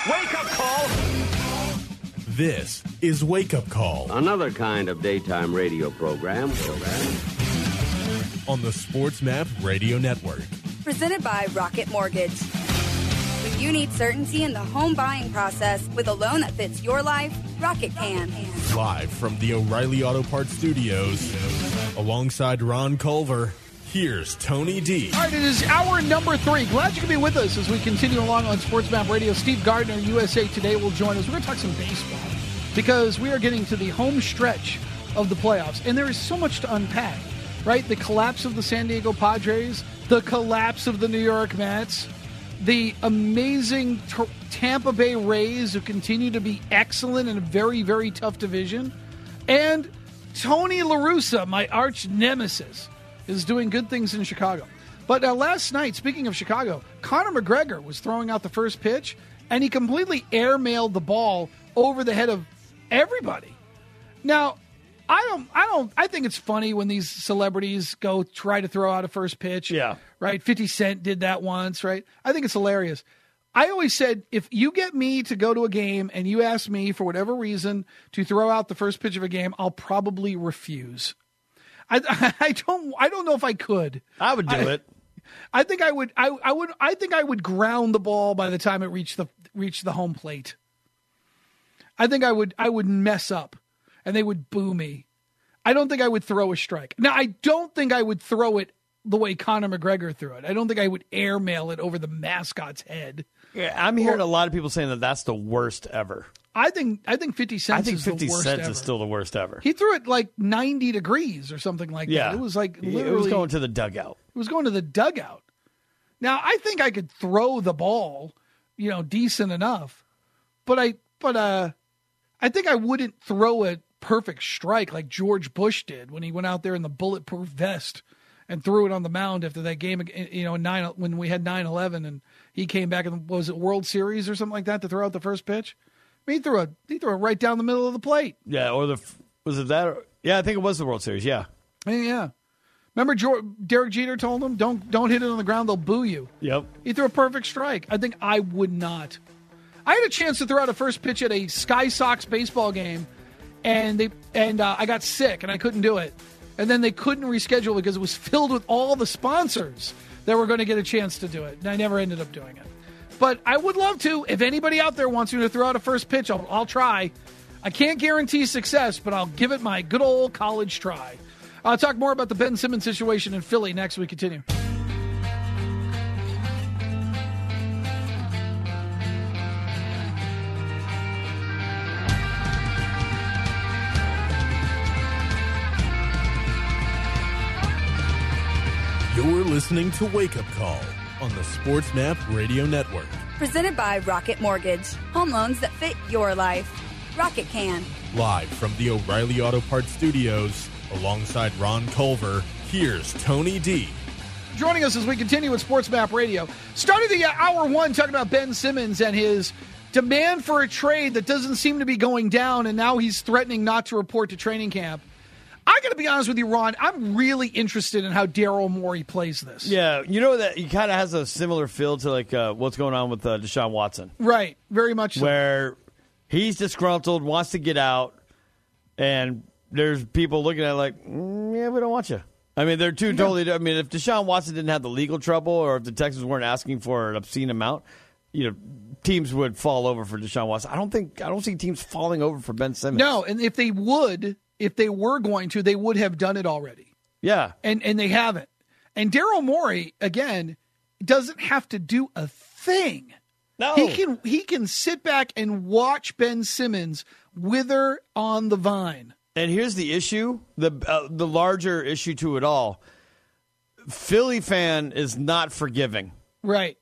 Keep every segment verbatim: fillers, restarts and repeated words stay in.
Wake up call. This is Wake Up Call. Another kind of daytime radio program. On the Sports Map Radio Network. Presented by Rocket Mortgage. When you need certainty in the home buying process with a loan that fits your life, Rocket can. Live from the O'Reilly Auto Parts Studios, alongside Ron Culver, here's Tony D. All right, it is hour number three. Glad you can be with us as we continue along on Sports Map Radio. Steve Gardner, U S A Today, will join us. We're going to talk some baseball because we are getting to the home stretch of the playoffs, and there is so much to unpack, right? The collapse of the San Diego Padres, the collapse of the New York Mets, the amazing t- Tampa Bay Rays, who continue to be excellent in a very, very tough division, and Tony La Russa, my arch nemesis, is doing good things in Chicago. But uh, last night, speaking of Chicago, Conor McGregor was throwing out the first pitch, and he completely airmailed the ball over the head of everybody. Now, I don't, I don't, I think it's funny when these celebrities go try to throw out a first pitch. Yeah. Right? fifty Cent did that once, right? I think it's hilarious. I always said, if you get me to go to a game and you ask me for whatever reason to throw out the first pitch of a game, I'll probably refuse. I, I don't, I don't know if I could. I would do I, it. I think I would, I, I would, I think I would ground the ball by the time it reached the, reached the home plate. I think I would, I would mess up. And they would boo me. I don't think I would throw a strike. Now, I don't think I would throw it the way Conor McGregor threw it. I don't think I would airmail it over the mascot's head. Yeah, I'm hearing or, a lot of people saying that that's the worst ever. I think I think fifty Cent I think is fifty the worst Cent ever. is still the worst ever. He threw it like ninety degrees or something like yeah. that. It was like literally. It was going to the dugout. It was going to the dugout. Now, I think I could throw the ball, you know, decent enough. But I but uh I think I wouldn't throw it perfect strike like George Bush did when he went out there in the bulletproof vest and threw it on the mound after that game, you know, nine when we had nine eleven and he came back and was it World Series or something like that to throw out the first pitch. I mean, he threw a he threw it right down the middle of the plate. Yeah, or the was it that? Or, yeah, I think it was the World Series. Yeah, yeah. yeah. Remember, George, Derek Jeter told him, "Don't don't hit it on the ground; they'll boo you." Yep. He threw a perfect strike. I think I would not. I had a chance to throw out a first pitch at a Sky Sox baseball game. And they and uh, I got sick and I couldn't do it. And then they couldn't reschedule because it was filled with all the sponsors that were going to get a chance to do it. And I never ended up doing it. But I would love to. If anybody out there wants me to throw out a first pitch, I'll, I'll try. I can't guarantee success, but I'll give it my good old college try. I'll talk more about the Ben Simmons situation in Philly next week. Continue. You're listening to Wake Up Call on the Sports Map Radio Network. Presented by Rocket Mortgage. Home loans that fit your life. Rocket can. Live from the O'Reilly Auto Parts Studios, alongside Ron Culver, here's Tony D. Joining us as we continue with Sports Map Radio. Started the hour one talking about Ben Simmons and his demand for a trade that doesn't seem to be going down, and now he's threatening not to report to training camp. I got to be honest with you, Ron. I'm really interested in how Daryl Morey plays this. Yeah, you know that he kind of has a similar feel to like uh, what's going on with uh, Deshaun Watson. Right, very much so. Where he's disgruntled, wants to get out, and there's people looking at it like, mm, yeah, we don't want you. I mean, they're two yeah. totally. I mean, if Deshaun Watson didn't have the legal trouble, or if the Texans weren't asking for an obscene amount, you know, teams would fall over for Deshaun Watson. I don't think I don't see teams falling over for Ben Simmons. No, and if they would. If they were going to, they would have done it already. Yeah. And and they haven't. And Daryl Morey, again, doesn't have to do a thing. No. He can he can sit back and watch Ben Simmons wither on the vine. And here's the issue, the uh, the larger issue to it all. Philly fan is not forgiving. Right.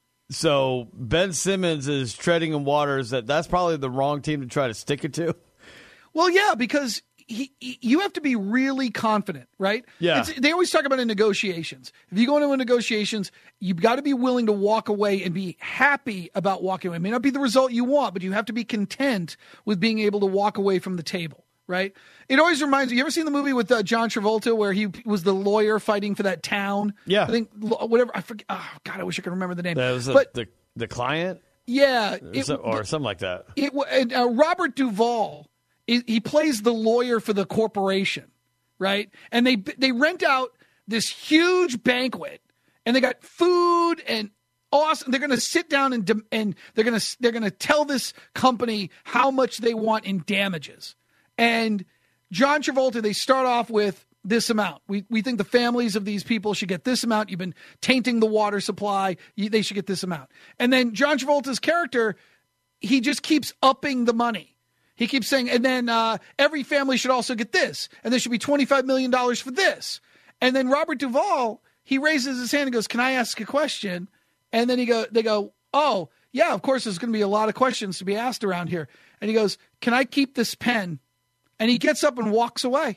So Ben Simmons is treading in waters that that's probably the wrong team to try to stick it to. Well, yeah, because He, he, you have to be really confident, right? Yeah. It's, they always talk about in negotiations. If you go into a negotiations, you've got to be willing to walk away and be happy about walking away. It may not be the result you want, but you have to be content with being able to walk away from the table, right? It always reminds me, you ever seen the movie with uh, John Travolta where he was the lawyer fighting for that town? Yeah. I think, whatever, I forget, oh, God, I wish I could remember the name. That was a, but, the, the client? Yeah. It, so, or something like that. It, and, uh, Robert Duvall, he, he plays the lawyer for the corporation, right? And they they rent out this huge banquet, and they got food and awesome. They're going to sit down and and they're going to they're going to tell this company how much they want in damages. And John Travolta, they start off with this amount. We we think the families of these people should get this amount. You've been tainting the water supply. You, they should get this amount. And then John Travolta's character, he just keeps upping the money. He keeps saying, and then uh, every family should also get this. And there should be twenty-five million dollars for this. And then Robert Duvall, he raises his hand and goes, can I ask a question? And then he go, they go, oh, yeah, of course there's going to be a lot of questions to be asked around here. And he goes, can I keep this pen? And he gets up and walks away.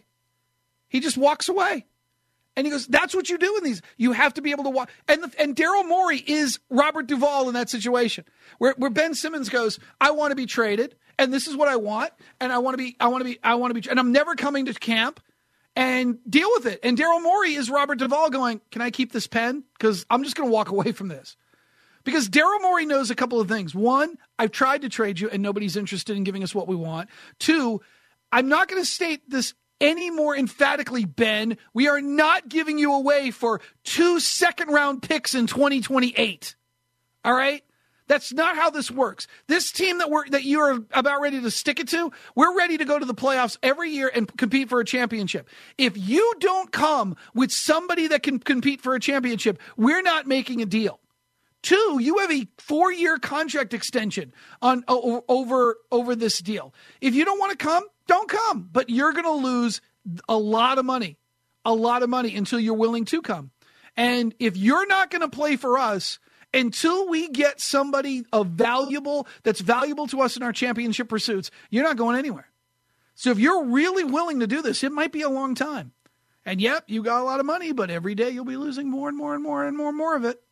He just walks away. And he goes, that's what you do in these. You have to be able to walk. And the, and Daryl Morey is Robert Duvall in that situation where, where Ben Simmons goes, I want to be traded. And this is what I want. And I want to be, I want to be, I want to be, and I'm never coming to camp, and deal with it. And Daryl Morey is Robert Duvall going, can I keep this pen? Because I'm just going to walk away from this. Because Daryl Morey knows a couple of things. One, I've tried to trade you and nobody's interested in giving us what we want. Two, I'm not going to state this any more emphatically, Ben. We are not giving you away for two second round picks in twenty twenty-eight. All right? That's not how this works. This team that we're that you are about ready to stick it to, we're ready to go to the playoffs every year and compete for a championship. If you don't come with somebody that can compete for a championship, we're not making a deal. Two, you have a four-year contract extension on over over this deal. If you don't want to come, don't come. But you're going to lose a lot of money, a lot of money until you're willing to come. And if you're not going to play for us until we get somebody of valuable that's valuable to us in our championship pursuits, you're not going anywhere. So if you're really willing to do this, it might be a long time. And yep, you got a lot of money, but every day you'll be losing more and more and more and more and more of it.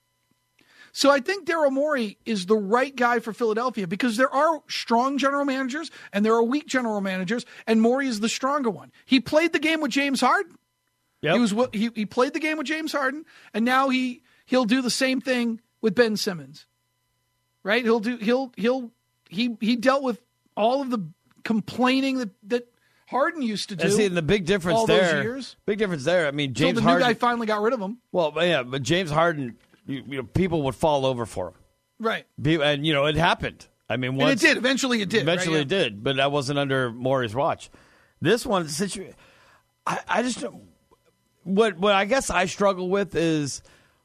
So I think Daryl Morey is the right guy for Philadelphia because there are strong general managers and there are weak general managers, and Morey is the stronger one. He played the game with James Harden. Yep. He was he, he played the game with James Harden, and now he he'll do the same thing with Ben Simmons. Right? He'll do he'll he'll he he dealt with all of the complaining that that Harden used to do. And see, the big difference all there. Those years. Big difference there. I mean, James so the Harden. new guy finally got rid of him. Well, yeah, but James Harden. You, you know, people would fall over for him. Right. And, you know, it happened. I mean, once, and it did. Eventually it did. Eventually right? it did, but that wasn't under Morey's watch. This one, situ- I, I just, what, what I guess I struggle with is,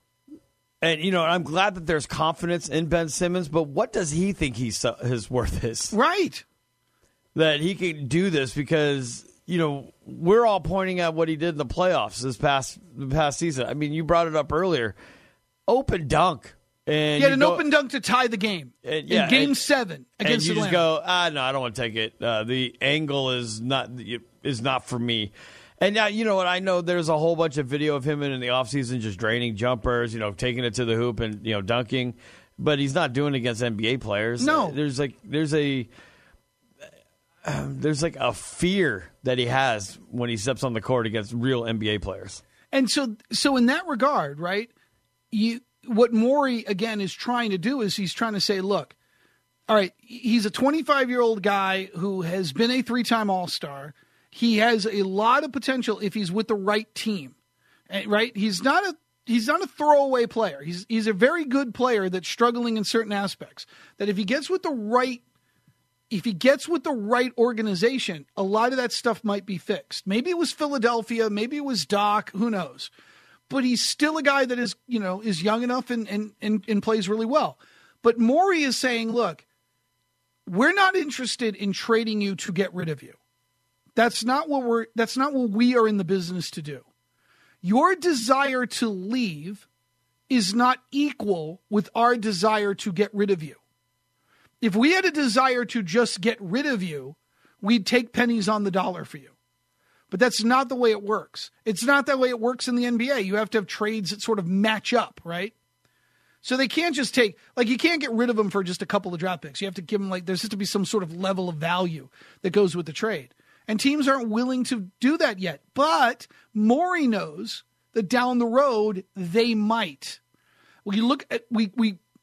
and, you know, I'm glad that there's confidence in Ben Simmons, but what does he think he's, his worth is? Right. That he can do this because, you know, we're all pointing at what he did in the playoffs this past, the past season. I mean, you brought it up earlier. Open dunk. And he had an go, open dunk to tie the game and, yeah, in game and, seven against and you Atlanta. just go, ah, no, I don't want to take it. Uh, the angle is not is not for me. And now, you know what? I know there's a whole bunch of video of him in the offseason just draining jumpers, you know, taking it to the hoop and, you know, dunking. But he's not doing it against N B A players. No. There's like, there's a, um, there's like a fear that he has when he steps on the court against real N B A players. And so, so in that regard, right, you, what Morey, again, is trying to do is he's trying to say, look, all right, he's a twenty-five-year-old guy who has been a three-time All-Star. He has a lot of potential if he's with the right team, right? He's not a he's not a throwaway player. He's he's a very good player that's struggling in certain aspects. That if he gets with the right if he gets with the right organization, a lot of that stuff might be fixed. Maybe it was Philadelphia, maybe it was Doc, who knows? But he's still a guy that is, you know, is young enough and, and, and, and plays really well. But Morey is saying, look, we're not interested in trading you to get rid of you. That's not what we're, that's not what we are in the business to do. Your desire to leave is not equal with our desire to get rid of you. If we had a desire to just get rid of you, we'd take pennies on the dollar for you. But that's not the way it works. It's not that way it works in the N B A. You have to have trades that sort of match up, right? So they can't just take, like, you can't get rid of them for just a couple of draft picks. You have to give them, like, there's just to be some sort of level of value that goes with the trade. And teams aren't willing to do that yet. But Morey knows that down the road, they might. We look at, we, we,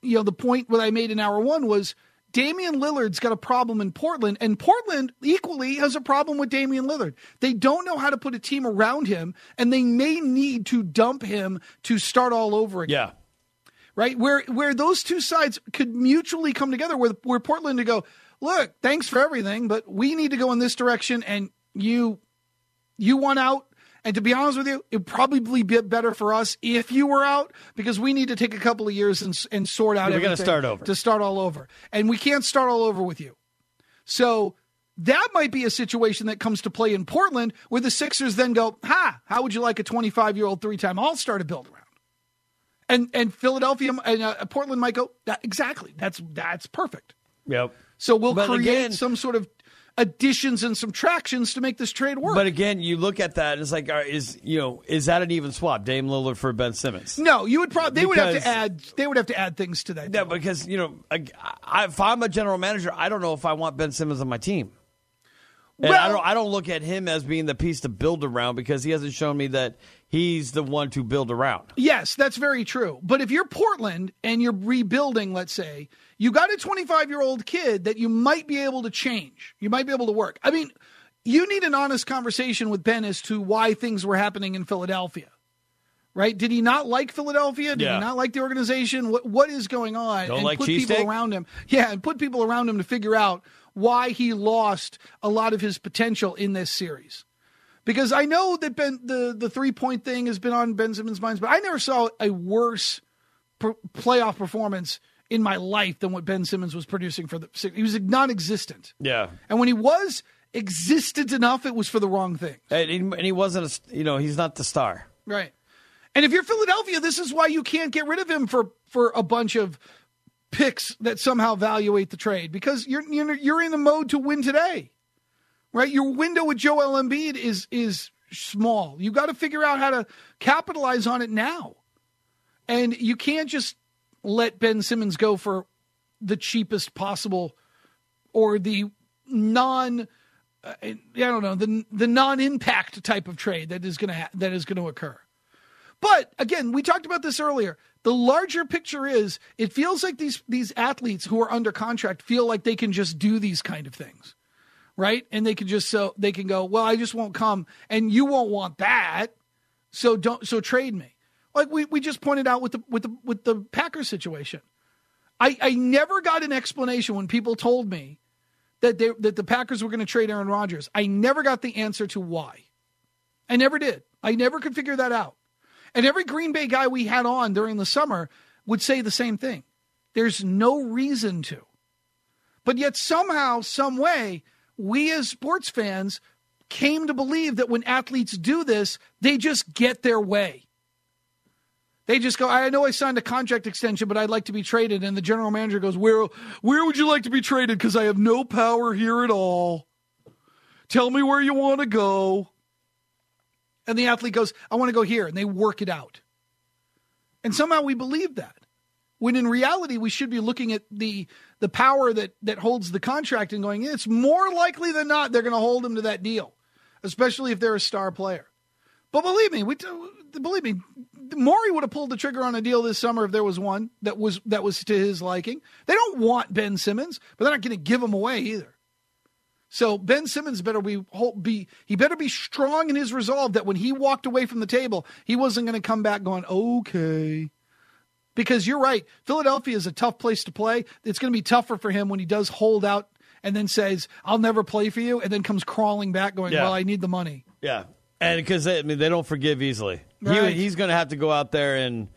you know, the point that I made in hour one was Damian Lillard's got a problem in Portland, and Portland equally has a problem with Damian Lillard. They don't know how to put a team around him, and they may need to dump him to start all over again. Yeah. Right? Where where those two sides could mutually come together, where, where Portland to go, look, thanks for everything, but we need to go in this direction, and you you want out. And to be honest with you, it would probably be better for us if you were out, because we need to take a couple of years and, and sort out yeah, everything. We're going to start over. To start all over. And we can't start all over with you. So that might be a situation that comes to play in Portland, where the Sixers then go, ha, how would you like a twenty-five-year-old three-time All-Star to build around? And and Philadelphia and uh, Portland might go, that, exactly, that's that's perfect. Yep. So we'll but create again, some sort of additions and subtractions to make this trade work. But again, you look at that, and it's like, is you know, is that an even swap, Dame Lillard for Ben Simmons? No, you would probably they because, would have to add they would have to add things to that. Yeah, because you know, I, I, if I'm a general manager, I don't know if I want Ben Simmons on my team. And well, I don't I don't look at him as being the piece to build around, because he hasn't shown me that he's the one to build around. Yes, that's very true. But if you're Portland and you're rebuilding, let's say, you got a twenty-five-year-old kid that you might be able to change. You might be able to work. I mean, you need an honest conversation with Ben as to why things were happening in Philadelphia. Right? Did he not like Philadelphia? Did yeah. he not like the organization? What What is going on? Don't and like put people cheesesteak? around him. Yeah, and put people around him to figure out why he lost a lot of his potential in this series. Because I know that Ben, the, the three-point thing has been on Ben Simmons' minds, but I never saw a worse per- playoff performance in my life than what Ben Simmons was producing for the – he was non-existent. Yeah. And when he was existent enough, it was for the wrong thing. And he, and he wasn't a, you know, he's not the star. Right. And if you're Philadelphia, this is why you can't get rid of him for, for a bunch of picks that somehow evaluate the trade, because you're, you're you're in the mode to win today, right? Your window with Joel Embiid is is small. You got to figure out how to capitalize on it now, and you can't just let Ben Simmons go for the cheapest possible or the non uh, I don't know the the non-impact type of trade that is going to ha- that is going to occur. But again, we talked about this earlier. The larger picture is, it feels like these these athletes who are under contract feel like they can just do these kind of things, right? And they can just so they can go, well, I just won't come, and you won't want that, so don't so trade me. Like we, we just pointed out with the with the with the Packers situation. I, I never got an explanation when people told me that they that the Packers were going to trade Aaron Rodgers. I never got the answer to why. I never did. I never could figure that out. And every Green Bay guy we had on during the summer would say the same thing. There's no reason to. But yet somehow, some way, we as sports fans came to believe that when athletes do this, they just get their way. They just go, I know I signed a contract extension, but I'd like to be traded. And the general manager goes, where, where would you like to be traded? Because I have no power here at all. Tell me where you want to go. And the athlete goes, I want to go here. And they work it out. And somehow we believe that. When in reality, we should be looking at the the power that, that holds the contract and going, it's more likely than not they're going to hold him to that deal, especially if they're a star player. But believe me, we believe me, Morey would have pulled the trigger on a deal this summer if there was one that was that was to his liking. They don't want Ben Simmons, but they're not going to give him away either. So Ben Simmons better be, be he better be strong in his resolve that when he walked away from the table, he wasn't going to come back going, okay. Because you're right, Philadelphia is a tough place to play. It's going to be tougher for him when he does hold out and then says, I'll never play for you, and then comes crawling back going, yeah. well, I need the money. Yeah, and because I mean, they don't forgive easily. Right. He, he's going to have to go out there and,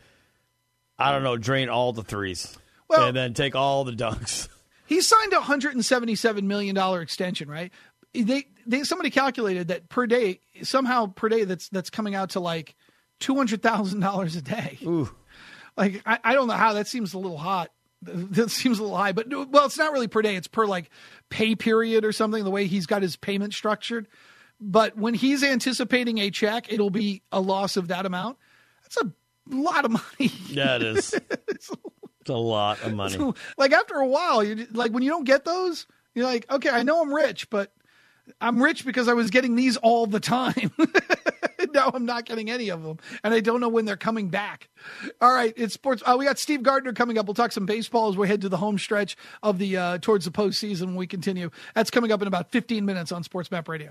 I don't know, drain all the threes well, and then take all the dunks. He signed a one hundred seventy-seven million dollars extension, right? They, they somebody calculated that per day, somehow per day, that's that's coming out to like two hundred thousand dollars a day. Ooh. Like, I, I don't know how, that seems a little hot. That seems a little high, but well, it's not really per day. It's per like pay period or something, the way he's got his payment structured. But when he's anticipating a check, it'll be a loss of that amount. That's a lot of money. Yeah, it is. it's, it's a lot of money. So, like after a while, you like when you don't get those, you're like, okay, I know I'm rich, but I'm rich because I was getting these all the time. now I'm not getting any of them, and I don't know when they're coming back. All right, it's sports. Uh, we got Steve Gardner coming up. We'll talk some baseball as we head to the home stretch of the uh, towards the postseason when we continue. That's coming up in about fifteen minutes on Sports Map Radio.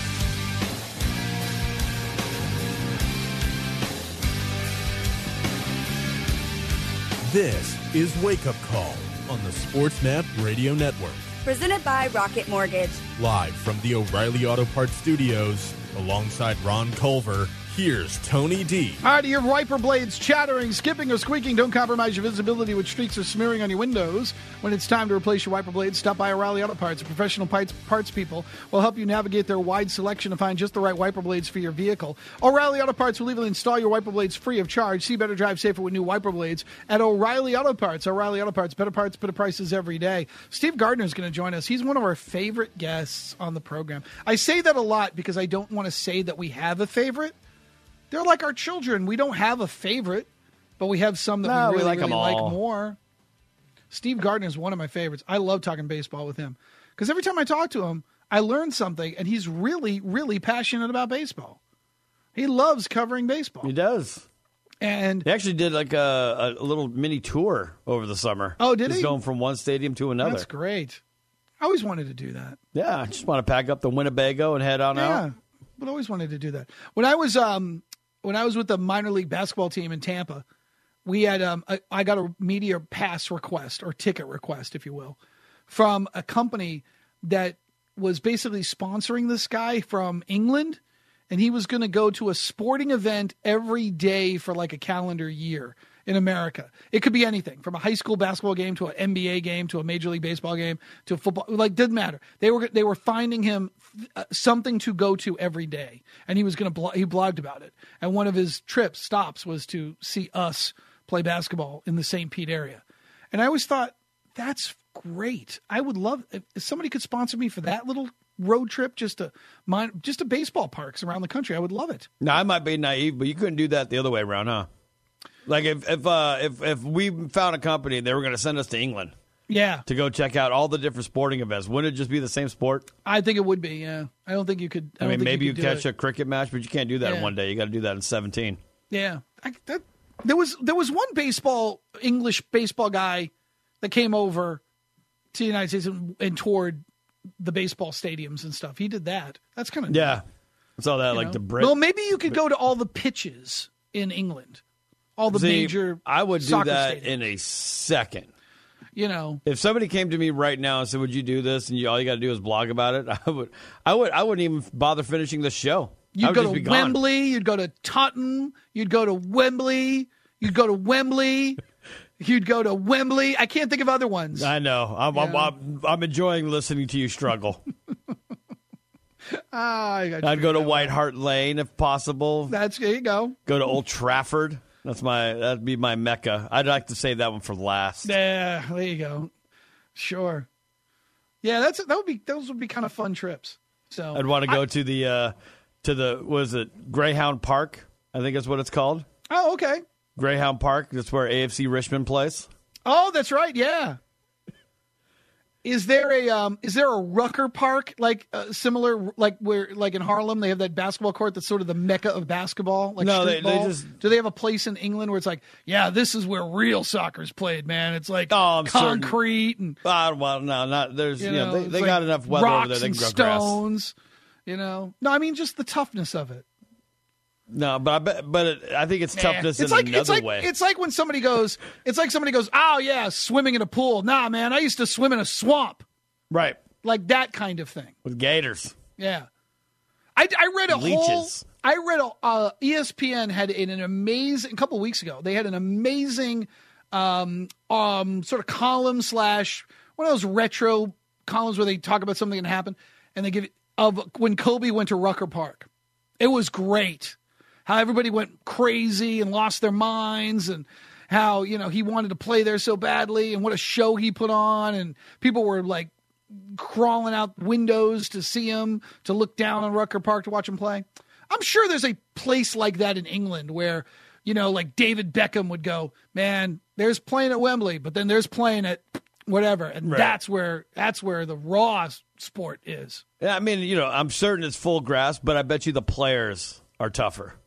This is Wake Up Call on the Sports Map Radio Network. Presented by Rocket Mortgage. Live from the O'Reilly Auto Parts Studios, alongside Ron Culver, here's Tony D. All right, your wiper blades chattering, skipping, or squeaking. Don't compromise your visibility with streaks or smearing on your windows. When it's time to replace your wiper blades, stop by O'Reilly Auto Parts. Professional parts, parts people will help you navigate their wide selection to find just the right wiper blades for your vehicle. O'Reilly Auto Parts will even install your wiper blades free of charge. See better, drive safer with new wiper blades at O'Reilly Auto Parts. O'Reilly Auto Parts, better parts, better prices every day. Steve Gardner is going to join us. He's one of our favorite guests on the program. I say that a lot because I don't want to say that we have a favorite. They're like our children. We don't have a favorite, but we have some that No, we really, we like really them like all. more. Steve Gardner is one of my favorites. I love talking baseball with him because every time I talk to him, I learn something, and he's really, really passionate about baseball. He loves covering baseball. He does. And He actually did like a, a little mini tour over the summer. Oh, did Just he? going from one stadium to another. that's great. I always wanted to do that. Yeah, I just want to pack up the Winnebago and head on Yeah, out. but always wanted to do that. When I was um when I was with the minor league basketball team in Tampa, we had um I, I got a media pass request or ticket request, if you will, from a company that was basically sponsoring this guy from England, and he was going to go to a sporting event every day for like a calendar year in America. It could be anything from a high school basketball game to an N B A game to a Major League Baseball game to a football. Like, didn't matter. They were they were finding him uh, something to go to every day, and he was going to blo- he blogged about it. And one of his trips stops was to see us play basketball in the Saint Pete area. And I always thought, that's great. I would love if somebody could sponsor me for that little road trip, just to mine, just to baseball parks around the country. I would love it. Now, I might be naive, but you couldn't do that the other way around, huh? Like if if uh, if if we found a company and they were going to send us to England Yeah, to go check out all the different sporting events, wouldn't it just be the same sport? I think it would be. Yeah, I don't think you could. I, I, don't mean, think maybe you, you, could do catch it. a cricket match, but you can't do that Yeah. in one day. You got to do that in seventeen. Yeah, I, that, there was there was one baseball English baseball guy that came over to the United States and, and toured the baseball stadiums and stuff. He did that. That's kind of Yeah, I saw that like know? the Brit. Well, maybe you could go to all the pitches in England, all the See, major. I would do soccer that stadiums. in a second. You know, If somebody came to me right now and said, "Would you do this?" and you, all you got to do is blog about it, I would. I would. I wouldn't even bother finishing the show. I you'd would go just to be gone. Wembley, you'd go to Tottenham, you'd go to Wembley, you'd go to Wembley, you'd go to Wembley. I can't think of other ones. I know. I'm, I'm, Yeah. I'm, I'm enjoying listening to you struggle. Ah, I got I'd you. go to White Hart Lane if possible. That's there you go. Go to Old Trafford. That's my. That'd be my mecca. I'd like to save that one for last. Yeah, there you go. Sure. Yeah, that's that would be those would be kind of fun trips. So I'd want to go I- to the uh, to the was it Greyhound Park? I think that's what it's called. Oh, okay. Greyhound Park. That's where A F C Richmond plays. Oh, that's right. Yeah. Is there a um is there a Rucker Park like uh, similar like where like in Harlem they have that basketball court that's sort of the mecca of basketball like No, street they- they ball? just- Do they have a place in England where it's like, yeah, this is where real soccer's played, man. It's like Oh, I'm certain. concrete and Ah, well, no, not there's. you You know, know, they, it's they like got enough weather rocks over there. They and can grow grass. stones. You know, no, I mean just the toughness of it. No, but I bet, but it, I think it's toughness it's in like another it's like way. it's like when somebody goes, it's like somebody goes, oh yeah, swimming in a pool. Nah, man, I used to swim in a swamp, right like that kind of thing. with gators. Yeah, I, I read a whole. Leeches. I read a uh, E S P N had in an amazing a couple of weeks ago. They had an amazing um, um, sort of column slash one of those retro columns where they talk about something that happened, and they give it of when Kobe went to Rucker Park. It was great. How everybody went crazy and lost their minds, and how you know he wanted to play there so badly, and what a show he put on, and people were like crawling out windows to see him, to look down on Rucker Park to watch him play. I'm sure there's a place like that in England where, you know, like David Beckham would go, man, there's playing at Wembley, but then there's playing at whatever. And Right. that's where that's where the raw sport is. Yeah, I mean, you know, I'm certain it's full grass, but I bet you the players are tougher.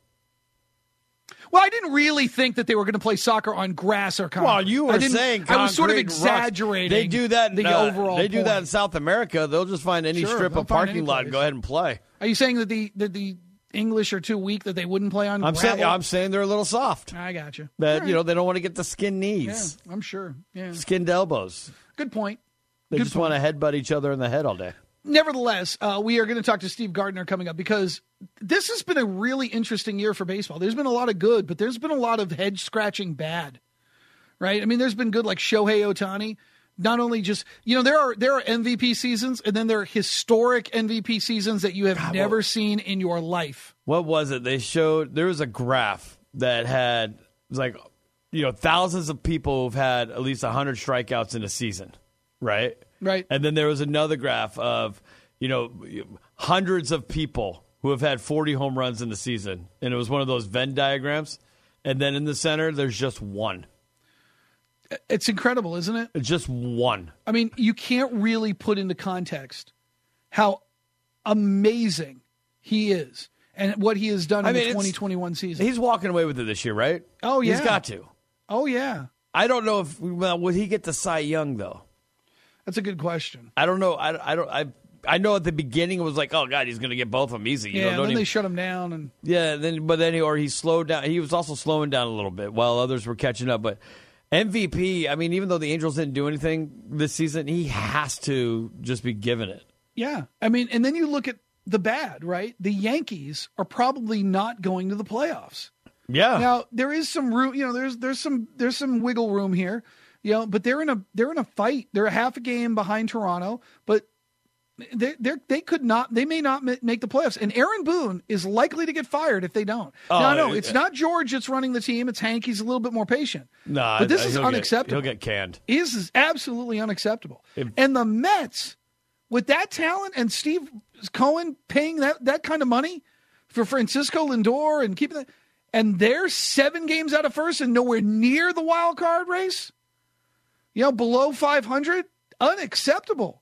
Well, I didn't really think that they were going to play soccer on grass or concrete. Well, you were I didn't- saying I was sort of concrete rocks. exaggerating. They do that. The uh, overall. They do point. that in South America. They'll just find any Sure, strip they'll of find parking any lot place. and go ahead and play. Are you saying that the that the English are too weak that they wouldn't play on I'm gravel? saying I'm saying they're a little soft. I got you. That you know they don't want to get the skin Yeah, knees, I'm sure. Yeah, skinned elbows. good point. They Good just point. want to headbutt each other in the head all day. Nevertheless, uh, we are going to talk to Steve Gardner coming up because this has been a really interesting year for baseball. There's been a lot of good, but there's been a lot of head scratching bad, right? I mean, there's been good like Shohei Ohtani. Not only just, you know, there are there are M V P seasons, and then there are historic M V P seasons that you have God, never what- seen in your life. What was it? They showed there was a graph that had it was like you know thousands of people who've had at least one hundred strikeouts in a season, right? Right. And then there was another graph of, you know, hundreds of people who have had forty home runs in the season. And it was one of those Venn diagrams. And then in the center, there's just one. It's incredible, isn't it? It's just one. I mean, you can't really put into context how amazing he is and what he has done I in mean, the it's- twenty twenty-one season. He's walking away with it this year, right? Oh, yeah. He's got to. Oh, yeah. I don't know if, well, would he get the Cy Young, though? That's a good question. I don't know. I, I don't, I, I know at the beginning it was like, oh, God, he's going to get both of them easy. You Yeah, know, and don't then even- they shut him down. and Yeah, then but then he or he slowed down. He was also slowing down a little bit while others were catching up. But M V P, I mean, even though the Angels didn't do anything this season, he has to just be given it. Yeah. I mean, and then you look at the bad, right? The Yankees are probably not going to the playoffs. Yeah. Now, there is some room, you know, there's there's some there's some wiggle room here. You know, but they're in a they're in a fight. They're a half a game behind Toronto, but they they they could not they may not make the playoffs. And Aaron Boone is likely to get fired if they don't. Oh, now, no, it- it's not George that's running the team. It's Hank. He's a little bit more patient. Nah, but this is he'll get- unacceptable. he'll get canned. This is absolutely unacceptable. If- and the Mets, with that talent and Steve Cohen paying that that kind of money for Francisco Lindor and keeping that, and they're seven games out of first and nowhere near the wild card race. You know, below five hundred, unacceptable.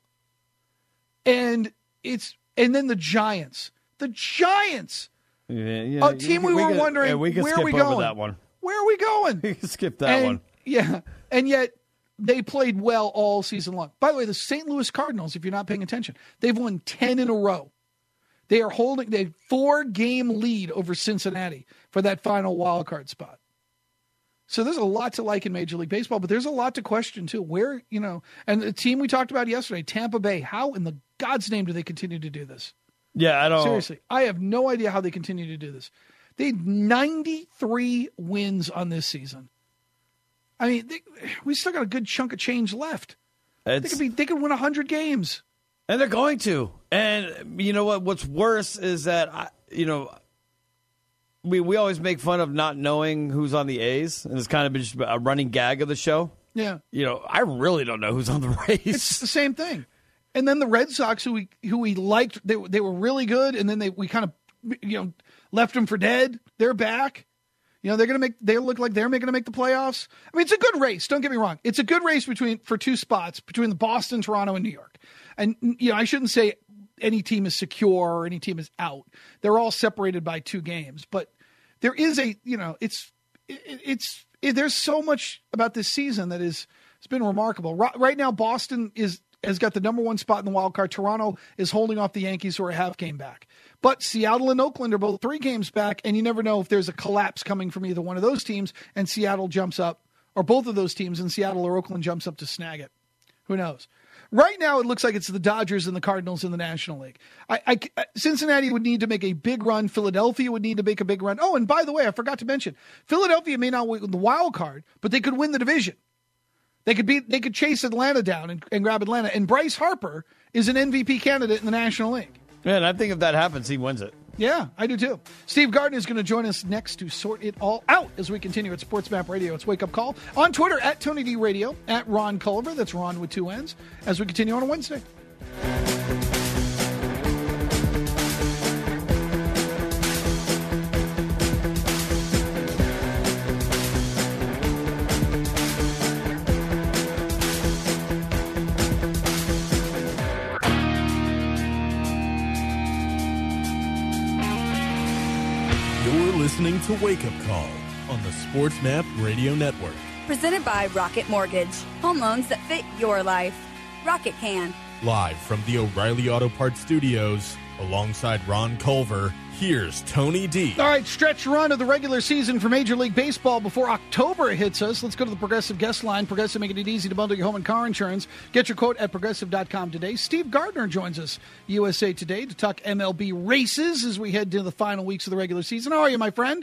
And it's and then the Giants, the Giants, Yeah, yeah, a team we, we were can- wondering yeah, we can where skip are we over going? that one. Where are we going? We can skip that and, one. Yeah, and yet they played well all season long. By the way, the Saint Louis Cardinals, if you're not paying attention, they've won ten in a row. They are holding a four-game lead over Cincinnati for that final wild card spot. So there's a lot to like in Major League Baseball, but there's a lot to question too. Where, you know, and the team we talked about yesterday, Tampa Bay, how in the God's name do they continue to do this? Yeah, I don't. Seriously, I have no idea how they continue to do this. They had ninety-three wins on this season. I mean, they, we still got a good chunk of change left. They It's, could be, they could win one hundred games. and they're going to. And you know what? What's worse is that I, you know, we we always make fun of not knowing who's on the A's, and it's kind of been just a running gag of the show. Yeah, You know, I really don't know who's on the Rays. it's the same thing. And then the Red Sox, who we who we liked, they they were really good, and then they we kind of you know left them for dead. They're back. You know, they're going to make, they look like they're going to make the playoffs. I mean, it's a good race. Don't get me wrong. It's a good race between, for two spots between the Boston, Toronto, and New York. And, you know, I shouldn't say any team is secure or any team is out. They're all separated by two games, but there is a, you know, it's, it, it's, it, there's so much about this season that is, it's been remarkable. Right, right now, Boston is, has got the number one spot in the wild card. Toronto is holding off the Yankees, who are a half game back. But Seattle and Oakland are both three games back, and you never know if there's a collapse coming from either one of those teams, and Seattle jumps up, or both of those teams, and Seattle or Oakland jumps up to snag it. Who knows? Right now, it looks like it's the Dodgers and the Cardinals in the National League. I, I, Cincinnati would need to make a big run. Philadelphia would need to make a big run. Oh, and by the way, I forgot to mention, Philadelphia may not win the wild card, but they could win the division. They could beat, they could chase Atlanta down and, and grab Atlanta. And Bryce Harper is an M V P candidate in the National League. Man, I think if that happens, he wins it. Yeah, I do too. Steve Gardner is going to join us next to sort it all out as we continue at Sports Map Radio. It's Wake Up Call on Twitter at Tony D Radio, at Ron Culver. That's Ron with two N's, as we continue on a Wednesday. You're listening to Wake Up Call on the Sports Map Radio Network. Presented by Rocket Mortgage. Home loans that fit your life. Rocket can. Live from the O'Reilly Auto Parts Studios, alongside Ron Culver, here's Tony D. All right, stretch run of the regular season for Major League Baseball before October hits us. Let's go to the Progressive guest line. Progressive making it easy to bundle your home and car insurance. Get your quote at progressive dot com today. Steve Gardner joins us, U S A Today, to talk M L B races as we head to the final weeks of the regular season. How are you, my friend?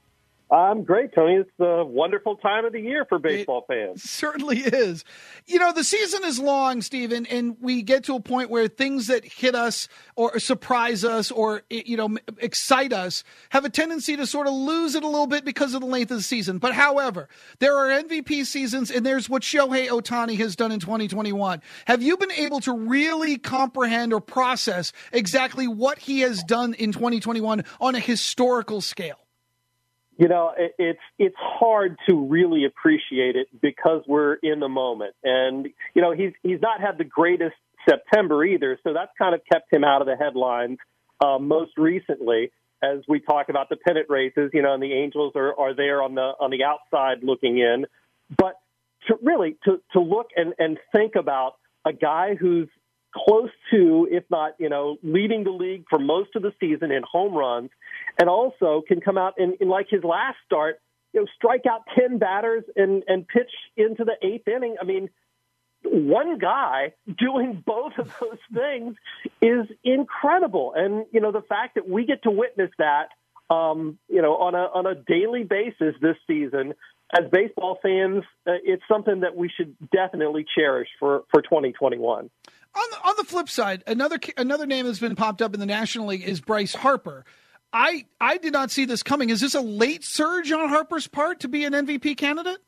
I'm great, Tony. It's a wonderful time of the year for baseball it fans. Certainly is. You know, the season is long, Stephen, and we get to a point where things that hit us or surprise us or, you know, excite us have a tendency to sort of lose it a little bit because of the length of the season. But however, there are M V P seasons, and there's what Shohei Ohtani has done in twenty twenty-one. Have you been able to really comprehend or process exactly what he has done in twenty twenty-one on a historical scale? You know, it, it's it's hard to really appreciate it because we're in the moment. And, you know, he's he's not had the greatest September either, so that's kind of kept him out of the headlines uh, most recently as we talk about the pennant races, you know, and the Angels are, are there on the on the outside looking in. But to really, to, to look and, and think about a guy who's close to, if not, you know, leading the league for most of the season in home runs, and also can come out in, in like his last start, you know, strike out ten batters and, and pitch into the eighth inning. I mean, one guy doing both of those things is incredible. And, you know, the fact that we get to witness that, um, you know, on a, on a daily basis this season, as baseball fans, uh, it's something that we should definitely cherish for, for twenty twenty-one. On the, on the flip side, another another name that's been popped up in the National League is Bryce Harper. I I did not see this coming. Is this a late surge on Harper's part to be an M V P candidate?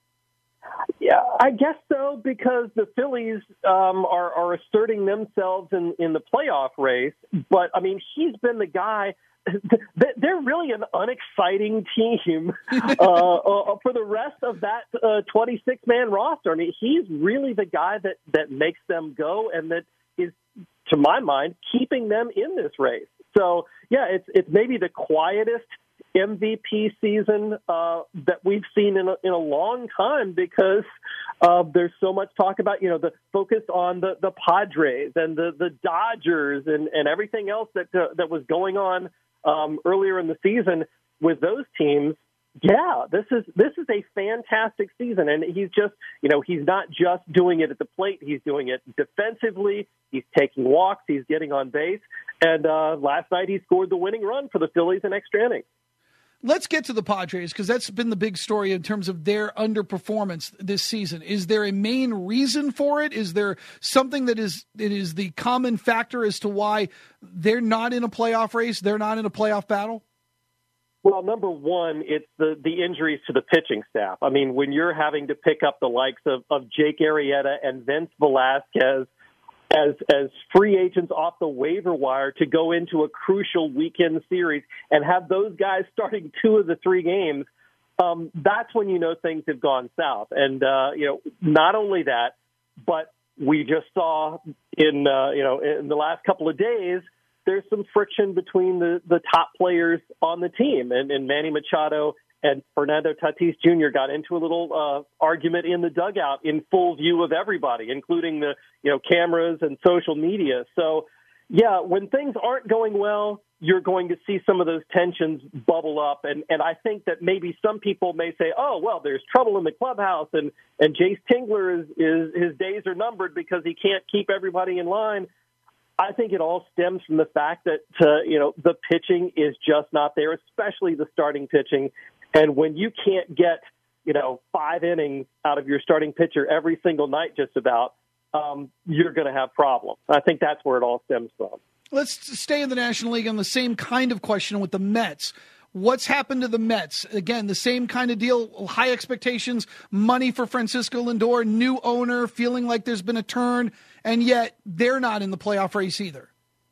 Yeah, I guess so, because the Phillies um, are, are asserting themselves in, in the playoff race. But, I mean, he's been the guy. They're really an unexciting team uh, uh, for the rest of that uh, twenty-six man roster. I mean, he's really the guy that, that makes them go and that is, to my mind, keeping them in this race. So, yeah, it's it's maybe the quietest M V P season uh, that we've seen in a, in a long time because uh, there's so much talk about, you know, the focus on the, the Padres and the, the Dodgers and, and everything else that uh, that was going on Um, earlier in the season with those teams. Yeah, this is this is a fantastic season, and he's just, you know, he's not just doing it at the plate. He's doing it defensively. He's taking walks. He's getting on base, and uh, last night he scored the winning run for the Phillies in extra innings. Let's get to the Padres, because that's been the big story in terms of their underperformance this season. Is there a main reason for it? Is there something that is it is the common factor as to why they're not in a playoff race, they're not in a playoff battle? Well, number one, it's the, the injuries to the pitching staff. I mean, when you're having to pick up the likes of, of Jake Arrieta and Vince Velasquez as as free agents off the waiver wire to go into a crucial weekend series and have those guys starting two of the three games, um, that's when you know things have gone south. And, uh, you know, not only that, but we just saw in, uh, you know, in the last couple of days, there's some friction between the, the top players on the team. And, and Manny Machado and Fernando Tatis Junior got into a little uh, argument in the dugout in full view of everybody, including the, you know, cameras and social media. So, yeah, when things aren't going well, you're going to see some of those tensions bubble up. And, and I think that maybe some people may say, oh, well, there's trouble in the clubhouse, and, and Jace Tingler is, is his days are numbered because he can't keep everybody in line. I think it all stems from the fact that, uh, you know, the pitching is just not there, especially the starting pitching. And when you can't get, you know, five innings out of your starting pitcher every single night just about, um, you're going to have problems. I think that's where it all stems from. Let's stay in the National League on the same kind of question with the Mets. What's happened to the Mets? Again, the same kind of deal, high expectations, money for Francisco Lindor, new owner, feeling like there's been a turn, and yet they're not in the playoff race either.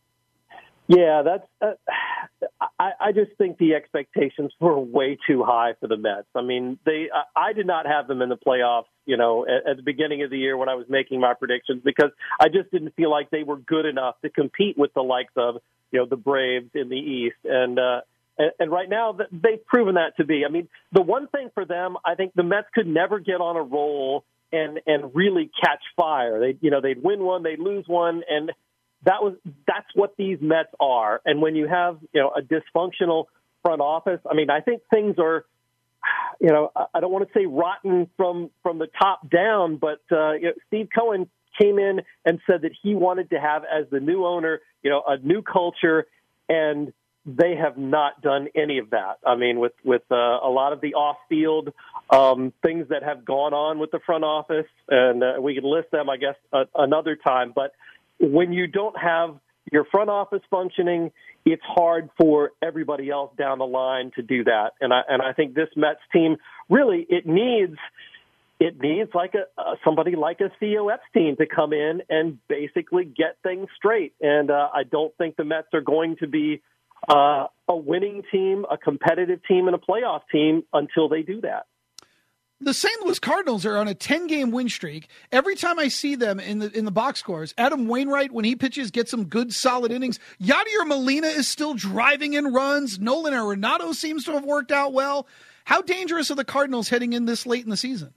Yeah, that's. Uh, I, I just think the expectations were way too high for the Mets. I mean, they. I, I did not have them in the playoffs, you know, at, at the beginning of the year when I was making my predictions, because I just didn't feel like they were good enough to compete with the likes of, you know, the Braves in the East. And uh, And, and right now, they've proven that to be. I mean, the one thing for them, I think the Mets could never get on a roll and and really catch fire. They, you know, they'd win one, they'd lose one, and that was that's what these Mets are. And when you have, you know, a dysfunctional front office, I mean, I think things are, you know, I don't want to say rotten from from the top down, but uh, you know, Steve Cohen came in and said that he wanted to have, as the new owner, you know, a new culture, and they have not done any of that. I mean, with with uh, a lot of the off-field um, things that have gone on with the front office, and uh, we could list them, I guess, uh, another time. But when you don't have your front office functioning, it's hard for everybody else down the line to do that. And I and I think this Mets team really it needs it needs like a uh, somebody like a Theo Epstein to come in and basically get things straight. And uh, I don't think the Mets are going to be Uh, a winning team, a competitive team, and a playoff team until they do that. The Saint Louis Cardinals are on a ten-game win streak. Every time I see them in the in the box scores, Adam Wainwright, when he pitches, gets some good, solid innings. Yadier Molina is still driving in runs. Nolan Arenado seems to have worked out well. How dangerous are the Cardinals heading in this late in the season?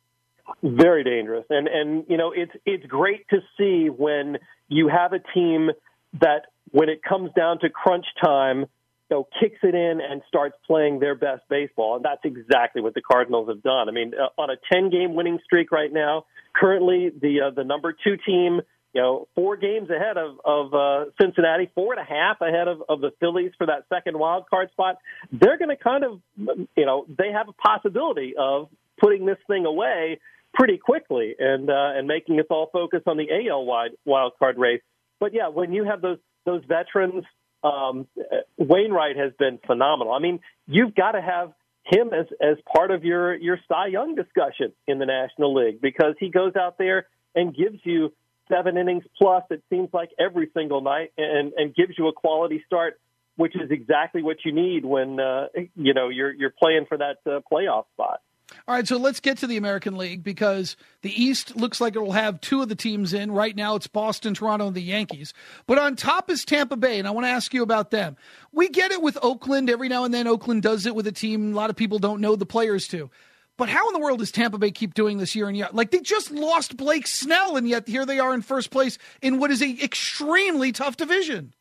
Very dangerous. And, and you know, it's it's great to see when you have a team that, when it comes down to crunch time, you know, kicks it in and starts playing their best baseball. And that's exactly what the Cardinals have done. I mean, uh, on a ten-game winning streak right now, currently the uh, the number two team, you know, four games ahead of, of uh, Cincinnati, four and a half ahead of, of the Phillies for that second wild card spot. They're going to kind of, you know, they have a possibility of putting this thing away pretty quickly and uh, and making us all focus on the A L wide wild card race. But, yeah, when you have those those veterans, um, Wainwright has been phenomenal. I mean, you've got to have him as, as part of your, your Cy Young discussion in the National League, because he goes out there and gives you seven innings plus, it seems like, every single night, and, and gives you a quality start, which is exactly what you need when, uh, you know, you're, you're playing for that uh, playoff spot. All right, so let's get to the American League, because the East looks like it will have two of the teams in. Right now it's Boston, Toronto, and the Yankees. But on top is Tampa Bay, and I want to ask you about them. We get it with Oakland. Every now and then Oakland does it with a team a lot of people don't know the players to. But how in the world does Tampa Bay keep doing this year in year? Like, they just lost Blake Snell, and yet here they are in first place in what is an extremely tough division.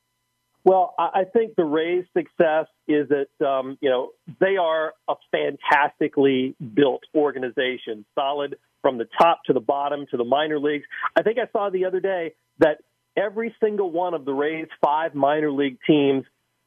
Well, I think the Rays' success is that, um, you know, they are a fantastically built organization, solid from the top to the bottom to the minor leagues. I think I saw the other day that every single one of the Rays' five minor league teams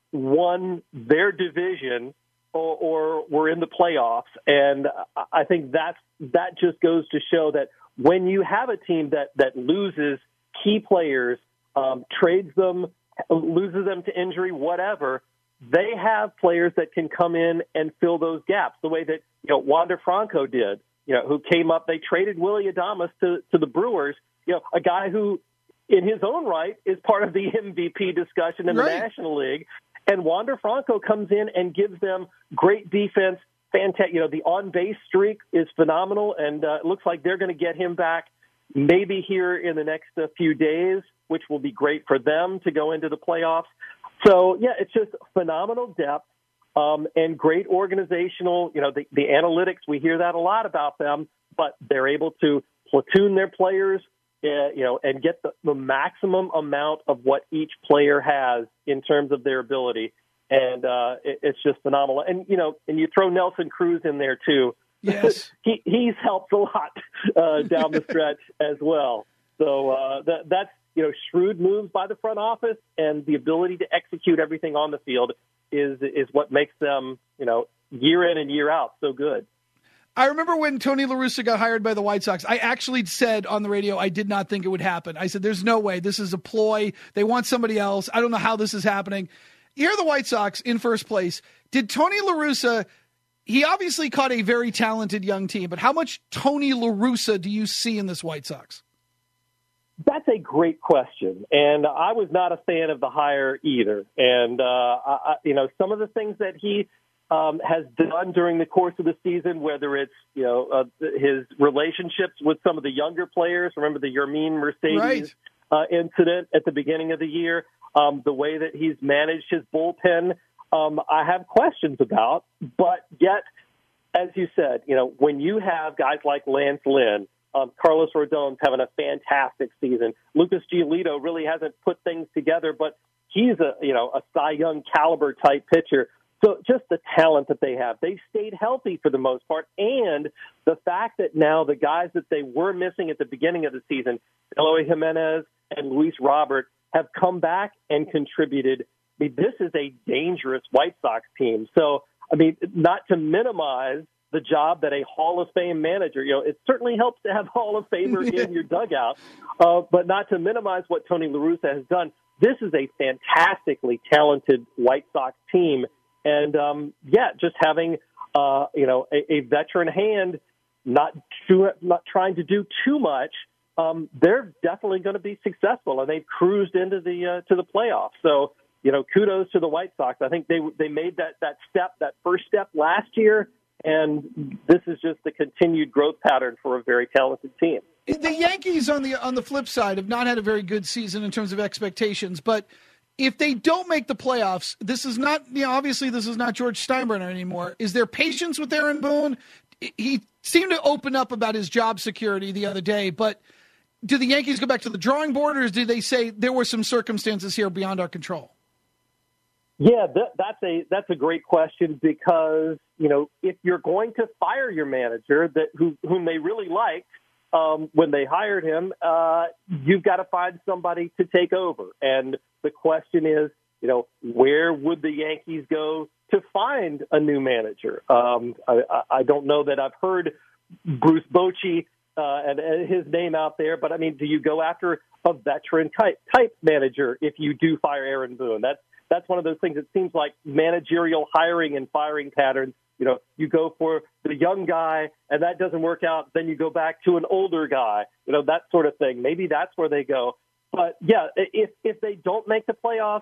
won their division or, or were in the playoffs. And I think that's, that just goes to show that when you have a team that, that loses key players, um, trades them, loses them to injury, whatever, they have players that can come in and fill those gaps the way that, you know, Wander Franco did, you know, who came up. They traded Willy Adames to, to the Brewers, you know, a guy who in his own right is part of the M V P discussion in the right. National League. And Wander Franco comes in and gives them great defense. Fantastic. You know, the on-base streak is phenomenal, and uh, it looks like they're going to get him back maybe here in the next uh, few days, which will be great for them to go into the playoffs. So, yeah, it's just phenomenal depth um, and great organizational, you know, the, the analytics, we hear that a lot about them, but they're able to platoon their players, uh, you know, and get the, the maximum amount of what each player has in terms of their ability. And uh, it, it's just phenomenal. And, you know, and you throw Nelson Cruz in there, too. Yes. he, he's helped a lot uh, down the stretch as well. So uh, that, that's, you know, shrewd moves by the front office, and the ability to execute everything on the field is is what makes them, you know, year in and year out so good. I remember when Tony La Russa got hired by the White Sox, I actually said on the radio I did not think it would happen. I said, there's no way. This is a ploy. They want somebody else. I don't know how this is happening. Here are the White Sox in first place. Did Tony La Russa, he obviously caught a very talented young team, but how much Tony La Russa do you see in this White Sox? That's a great question, and I was not a fan of the hire either. And, uh, I, you know, some of the things that he um, has done during the course of the season, whether it's, you know, uh, his relationships with some of the younger players, remember the Yermin Mercedes right. uh, incident at the beginning of the year, um, the way that he's managed his bullpen, um, I have questions about. But yet, as you said, you know, when you have guys like Lance Lynn, um, Carlos Rodon's having a fantastic season. Lucas Giolito really hasn't put things together, but he's a, you know, a Cy Young caliber type pitcher. So just the talent that they have. They've stayed healthy for the most part. And the fact that now the guys that they were missing at the beginning of the season, Eloy Jimenez and Luis Robert, have come back and contributed. I mean, this is a dangerous White Sox team. So, I mean, not to minimize the job that a Hall of Fame manager, you know, it certainly helps to have Hall of Famers in your dugout, uh, but not to minimize what Tony La Russa has done. This is a fantastically talented White Sox team. And, um, yeah, just having, uh, you know, a, a veteran hand, not too, not trying to do too much, um, they're definitely going to be successful. And they've cruised into the uh, to the playoffs. So, you know, kudos to the White Sox. I think they they made that, that step, that first step last year, and this is just the continued growth pattern for a very talented team. The Yankees, on the on the flip side, have not had a very good season in terms of expectations, but if they don't make the playoffs, this is not, you know, obviously this is not George Steinbrenner anymore. Is there patience with Aaron Boone? He seemed to open up about his job security the other day, but do the Yankees go back to the drawing board, or do they say there were some circumstances here beyond our control? Yeah, that, that's a that's a great question because, you know, if you're going to fire your manager that who, whom they really liked, Um, when they hired him, uh, you've got to find somebody to take over. And the question is, you know, where would the Yankees go to find a new manager? Um, I, I don't know that I've heard Bruce Bochy uh, and, and his name out there, but I mean, do you go after a veteran type, type manager if you do fire Aaron Boone? That's, that's one of those things. It seems like managerial hiring and firing patterns. You know, you go for the young guy, and that doesn't work out. Then you go back to an older guy, you know, that sort of thing. Maybe that's where they go. But, yeah, if if they don't make the playoffs,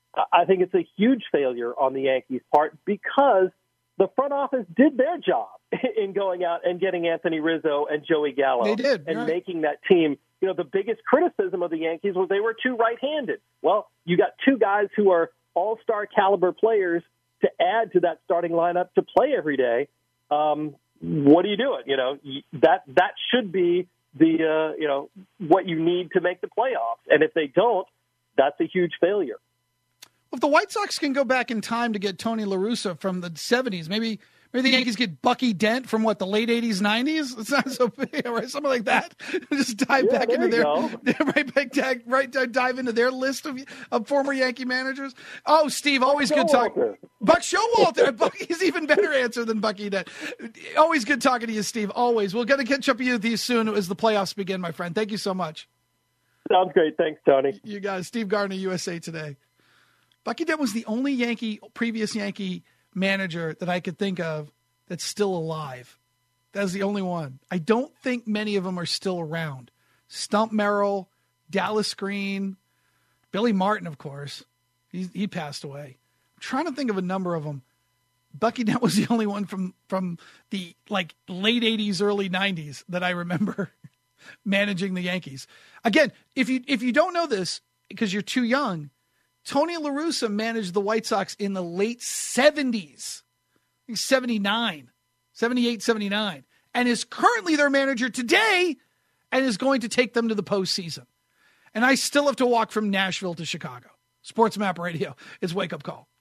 I think it's a huge failure on the Yankees' part because the front office did their job in going out and getting Anthony Rizzo and Joey Gallo. They did, and right. making that team. You know, the biggest criticism of the Yankees was they were too right-handed. Well, you got two guys who are all-star caliber players to add to that starting lineup to play every day. Um, what are you doing? You know, that that should be the, uh, you know, what you need to make the playoffs. And if they don't, that's a huge failure. Well, if the White Sox can go back in time to get Tony La Russa from the seventies, maybe maybe the Yankees get Bucky Dent from, what, the late eighties, nineties? It's not so big, right? Something like that. Just dive yeah, back there into their go. right back right dive into their list of, of former Yankee managers. Oh, Steve, always Buck good talking. Showalter. Buck Showalter. Bucky's even better answer than Bucky Dent. Always good talking to you, Steve. Always. We're going to catch up with you with you soon as the playoffs begin, my friend. Thank you so much. Sounds great. Thanks, Tony. You guys, Steve Gardner, U S A Today. Bucky Dent was the only Yankee, previous Yankee manager that I could think of that's still alive. That's the only one. I don't think many of them are still around. Stump Merrill, Dallas Green, Billy Martin, of course. He, he passed away. I'm trying to think of a number of them. Bucky Dent was the only one from, from the like late eighties, early nineties that I remember managing the Yankees. Again, if you if you don't know this because you're too young, Tony La Russa managed the White Sox in the late seventies. He's seventy-nine, seventy-eight, seventy-nine, and is currently their manager today and is going to take them to the postseason. And I still have to walk from Nashville to Chicago. Sports Map Radio is Wake Up Call.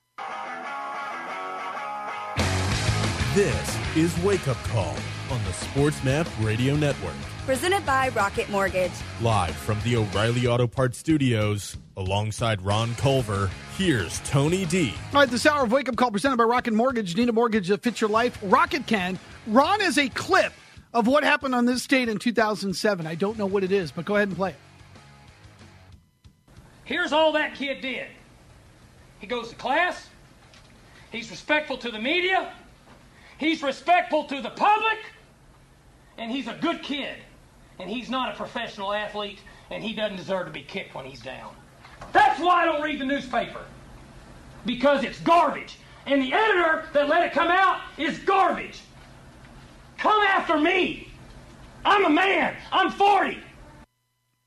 This is Wake Up Call on the Sports Map Radio Network. Presented by Rocket Mortgage. Live from the O'Reilly Auto Parts Studios, alongside Ron Culver, here's Tony D. All right, this hour of Wake Up Call presented by Rocket Mortgage. Need a mortgage that fits your life? Rocket can. Ron has a clip of what happened on this date in two thousand seven. I don't know what it is, but go ahead and play it. Here's all that kid did. He goes to class. He's respectful to the media. He's respectful to the public. And he's a good kid. And he's not a professional athlete. And he doesn't deserve to be kicked when he's down. That's why I don't read the newspaper. Because it's garbage. And the editor that let it come out is garbage. Come after me. I'm a man. I'm forty.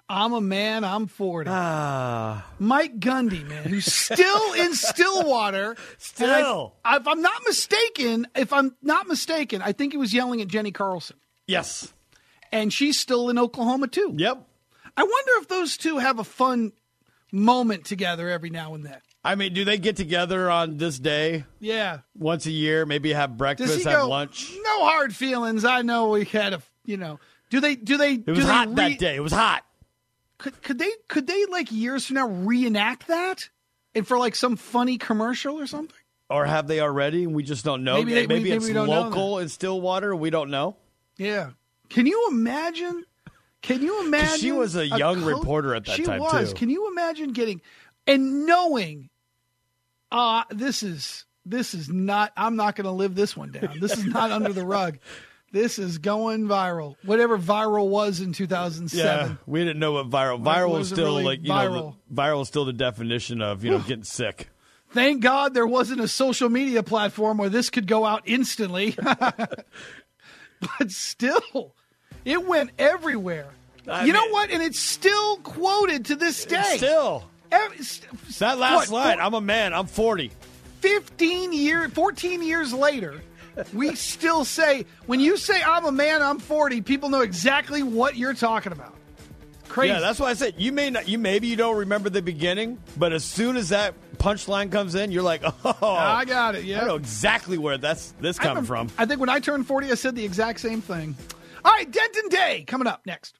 I'm a man, I'm forty. Ah. Mike Gundy, man, who's still in Stillwater. Still. I, if I'm not mistaken, if I'm not mistaken, I think he was yelling at Jenny Carlson. Yes. And she's still in Oklahoma, too. Yep. I wonder if those two have a fun moment together every now and then. I mean, do they get together on this day? Yeah. Once a year, maybe have breakfast, Does he have go, lunch? No hard feelings. I know we had a, you know. Do they, do they, It was do they hot re- that day. It was hot. Could, could they, could they, like, years from now reenact that? And for, like, some funny commercial or something? Or have they already? We just don't know. Maybe, they, maybe, maybe it's we don't know local in Stillwater. We don't know. Yeah. Can you imagine? Can you imagine? She was a young co- reporter at that she time, was. too. Can you imagine getting and knowing? Uh this is this is not. I'm not going to live this one down. This is not under the rug. This is going viral. Whatever viral was in two thousand seven. Yeah, we didn't know what viral. What Viral was is it still really like you viral? know, the, viral is still the definition of you know getting sick. Thank God there wasn't a social media platform where this could go out instantly. But still, it went everywhere. I you know mean- what? And it's still quoted to this day. Still, Every, st- that last what, line. four- I'm a man. I'm forty. fifteen years, fourteen years later, we still say, when you say I'm a man, I'm forty, people know exactly what you're talking about. Crazy. Yeah, that's why I said you may not. You maybe you don't remember the beginning, but as soon as that punchline comes in, you're like, oh, I got it. Yeah, I know exactly where that's this I coming remember- from. I think when I turned forty, I said the exact same thing. All right, Denton Day coming up next.